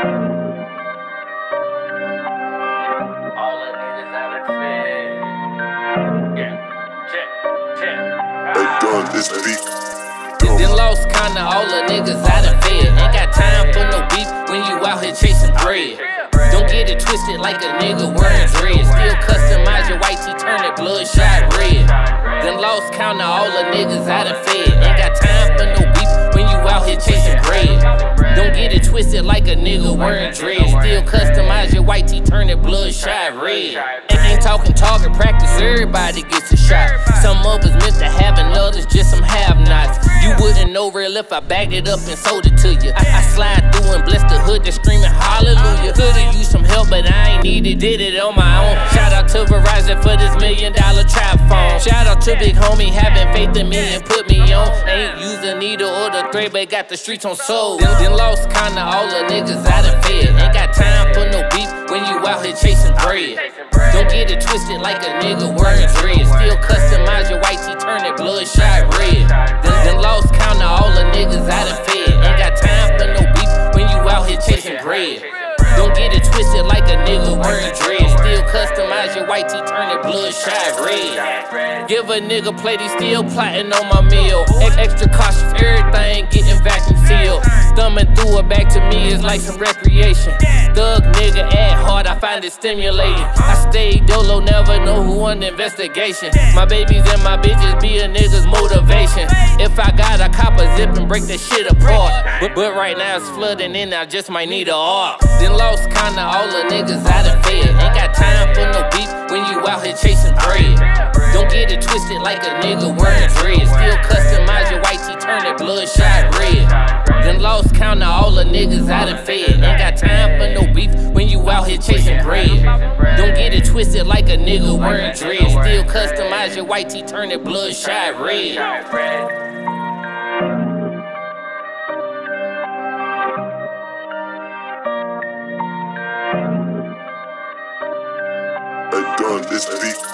All the niggas out of fed. Yeah, check. Hey, done this beat. Then lost count of all the niggas out of fed. Ain't got time for no beef when you out here chasing bread. Don't get it twisted like a nigga wearing dread. Still customize your white tee, turn it bloodshot red. Then lost count of all the niggas out of fed. Ain't got time for no beef when you out here chasing bread. Don't get it twisted like a nigga wearing dread. Still customize your white tee, turn it bloodshot red. Ain't talking target practice, everybody gets a shot. Some of us meant to have and others just some have-nots. You wouldn't know real if I bagged it up and sold it to you. I slide through and bless the hood that's screaming hallelujah. Could've used some help, but I ain't need it, did it on my own. Shout out to Verizon for this $1 million trap phone. Shout out to Big Homie having faith in me and put me on. Ain't used the needle or the thread, but got the streets on soul. Then lost count of all the niggas out of fed. Ain't got time for no beef when you out here chasing bread. Don't get it twisted like a nigga wearing dread. Still customize your white tee, turn it bloodshot red. Then lost count of all the niggas out of fed. Ain't got time for no beef when you out here chasing bread. Don't get it twisted like a nigga wearing dread. Still customize your white tee, turn it bloodshot red. Give a nigga plate, he still plotting on my meal. Extra cautious, everything getting vacuum sealed. Thumbing through it back to me is like some recreation. Thug nigga at heart, I find it stimulating. I stay dolo, never know who on the investigation. My babies and my bitches be a nigga's motivation. If I got a cop a zip and break that shit apart. But right now it's flooding in, I just might need a ARP. Then lost count of all the niggas out of fed. Ain't got time for no beef when you out here chasing bread. Don't get it twisted like a nigga wearing dread. Still customize your white tee, turn it bloodshot red. Then lost count of all the niggas out of fed. Ain't got time for no beef when you out here chasing bread. Don't get it twisted like a nigga wearing dread. Still customize your white tee, turn it bloodshot red. Hey, done this beat.